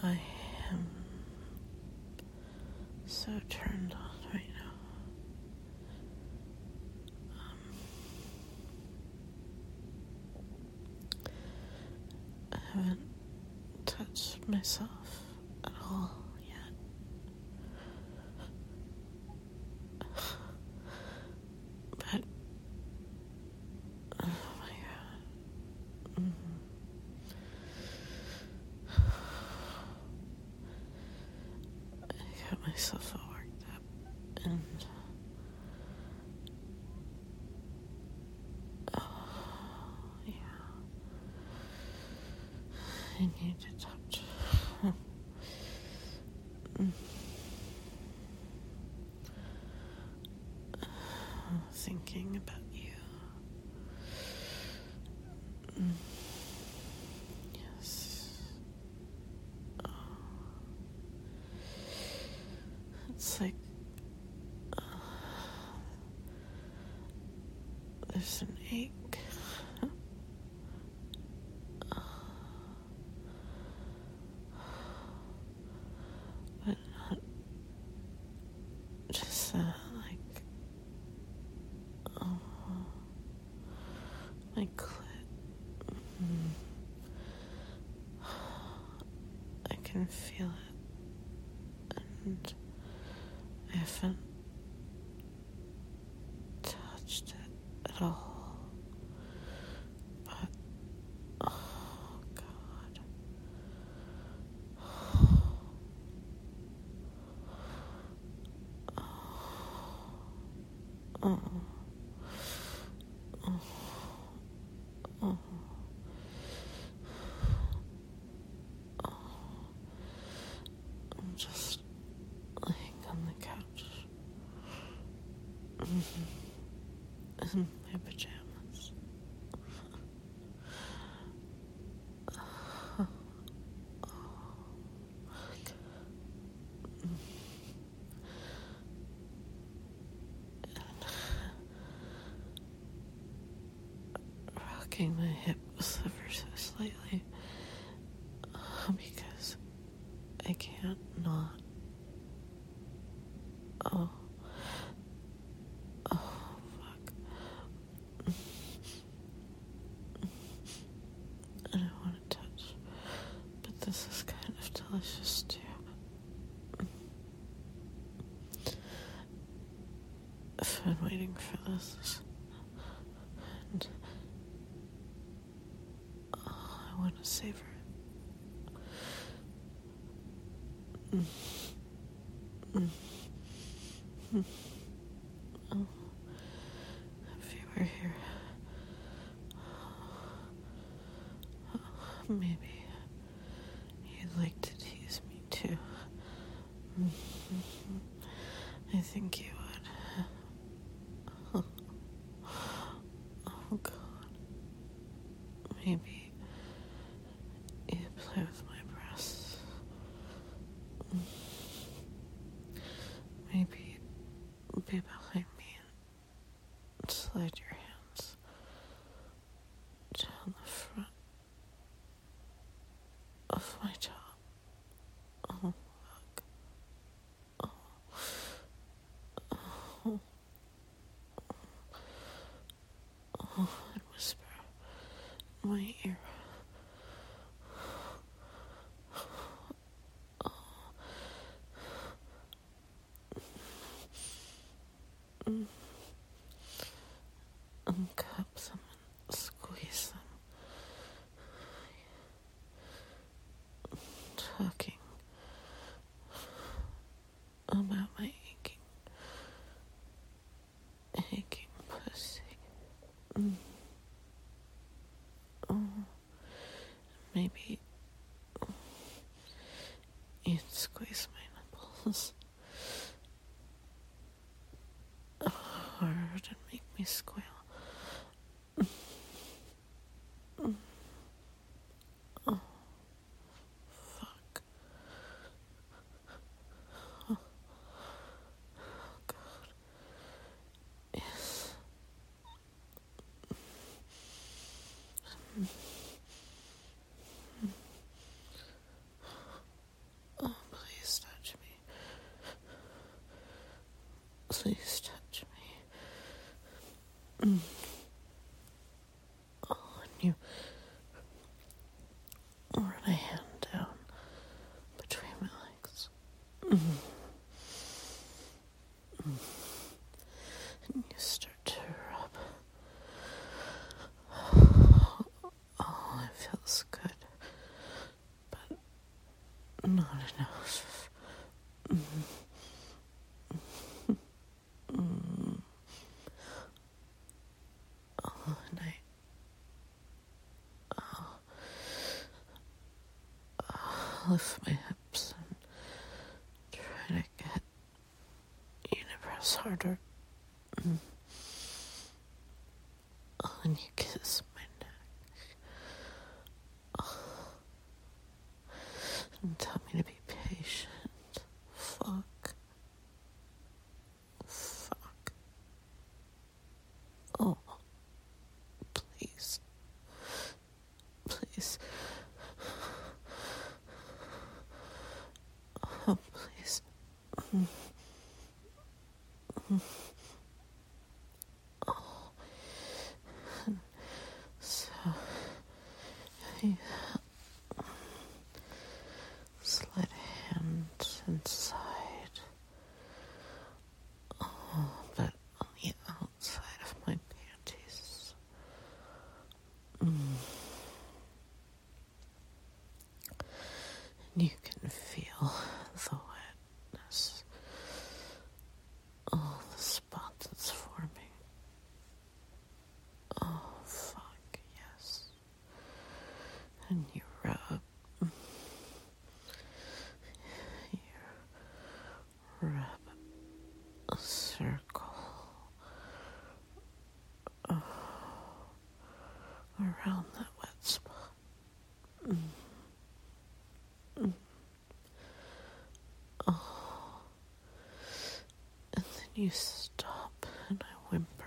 I am so turned on right now. I haven't touched myself at all yet. But, oh my God. I got myself all worked up and yeah, I need to touch. Thinking about you. Yes. It's like there's an ache. But not just that, like, my clit. I can feel it, and I haven't touched it at all. But, oh God. Oh. Oh. Oh. I'm just laying on the couch in my pajamas. Rocking my hips ever so slightly because I can't not. Oh, fuck. I don't want to touch, but this is kind of delicious too. I've been waiting for this, and I want to savor it. Oh, if you were here, maybe you'd like to tease me too. I think you would. Oh God. Maybe you'd play with my breasts. Maybe you'd be behind me and slide your hands down the front of my top. Oh, fuck. And whisper in my ear. And cup them and squeeze them. Talking about my aching pussy. Maybe you'd squeeze my nipples hard and make me squeal. Oh, fuck. Oh, God. Yes. not enough. All night. I'll lift my hips and try to get you to press harder. And you kiss my neck. And tell me to be patient. Fuck. Oh, please. Please. Oh, please. Oh. So, you slide hands inside. Oh, but on the outside of my panties. And you can feel the wetness. Oh, the spot that's forming. Oh, fuck, yes. And you rub. You rub a circle around that wet spot. Oh. And then you stop and I whimper.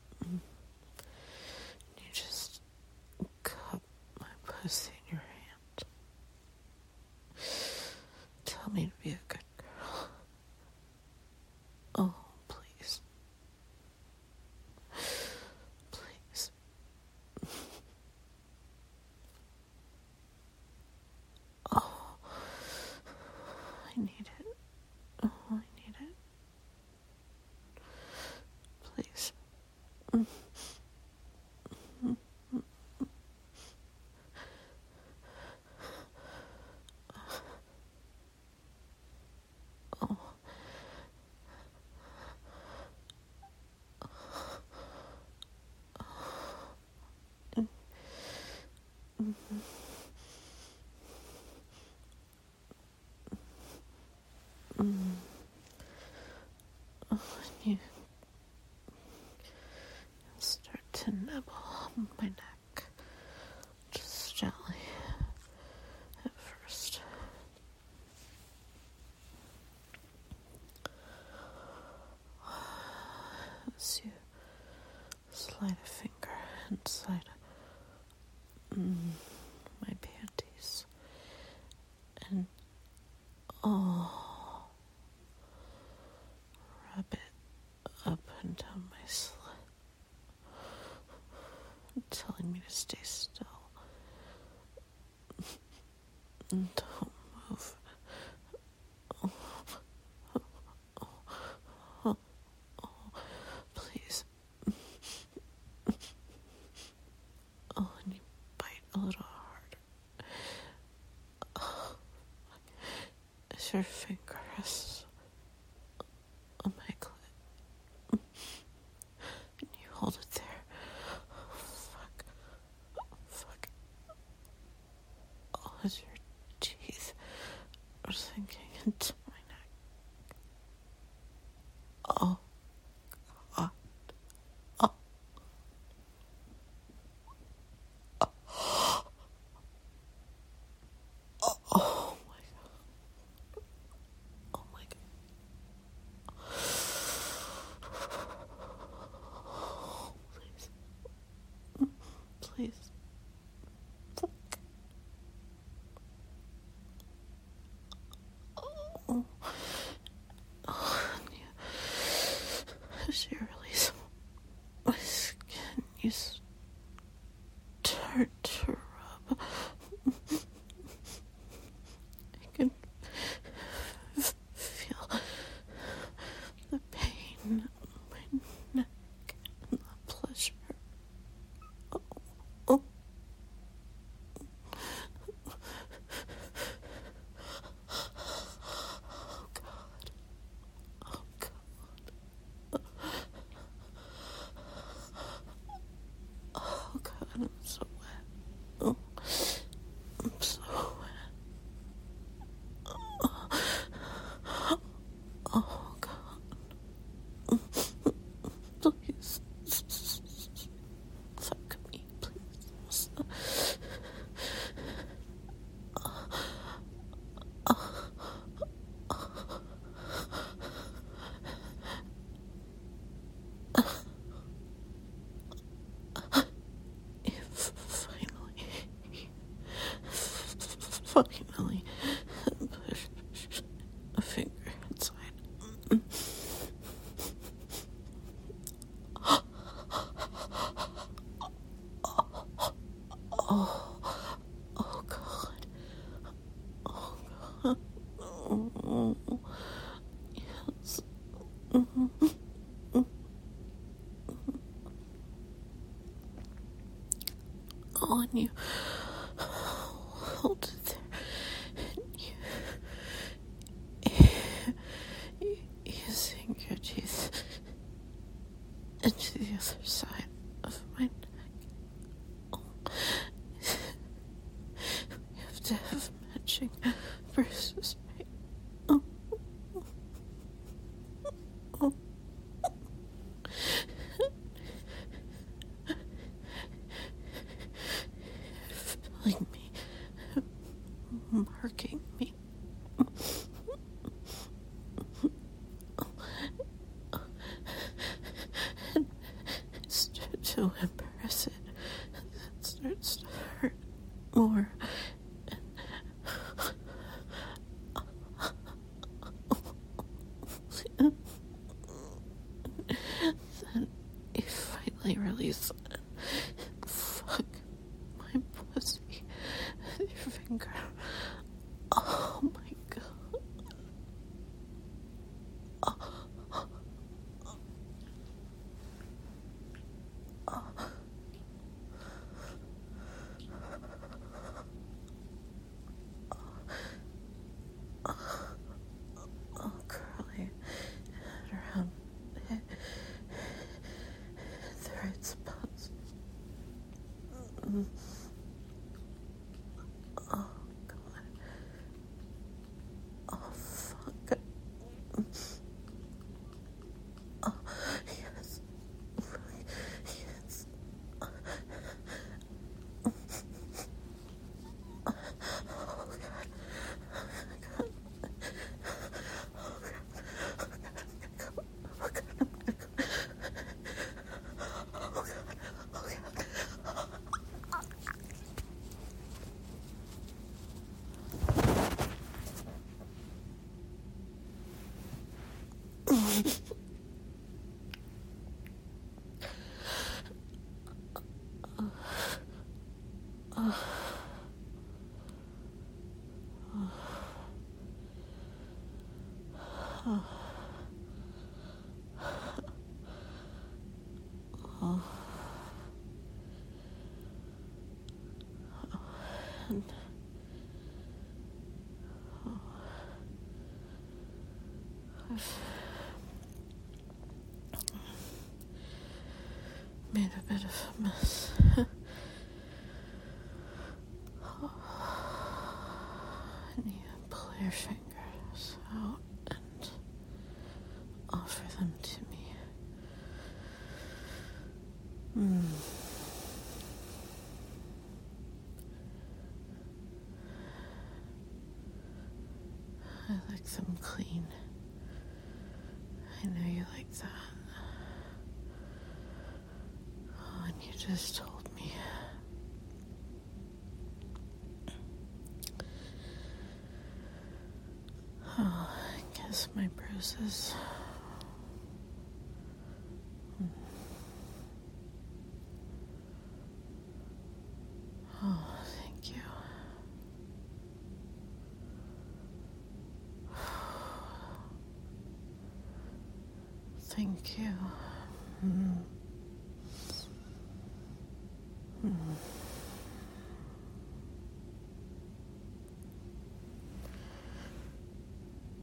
You just cup my pussy in your hand. Tell me to be a good girl. Oh, please. Please. Oh, I need it. Oh, I need it. Please. Oh. You start to nibble on my neck, just gently at first. As you slide a finger inside my panties, and rub it up and down my slit, telling me to stay still. Don't move. Please. Oh, and you bite a little harder. As your finger rests on my clit, and you hold it there. Fuck. Oh, as your teeth are sinking into my neck. Oh, God. Oh my God. Oh my God. Please. Oh. As you release my skin, you start to rub. I can feel the pain in my neck and the pleasure. Oh. finally push a finger inside. Oh God. Oh God. Oh, yes. On you. Hold it there. You sink your teeth into the other side of my neck. Oh. You have to have matching bruises, right? Oh. Oh. Feeling me, marking me. Start to embarrass it. It starts to hurt more. Then you finally release it. Fuck my pussy with your finger. Oh my God. Oh, curly around the right spots. Oh God. Oh fuck. Oh yes. Yes. Oh God. And I've made a bit of a mess. And you pull your fingers out and offer them to me. I like them clean. I know you like that. Oh, and you just told me. Oh, I guess my bruises. Oh, thank you. Thank you.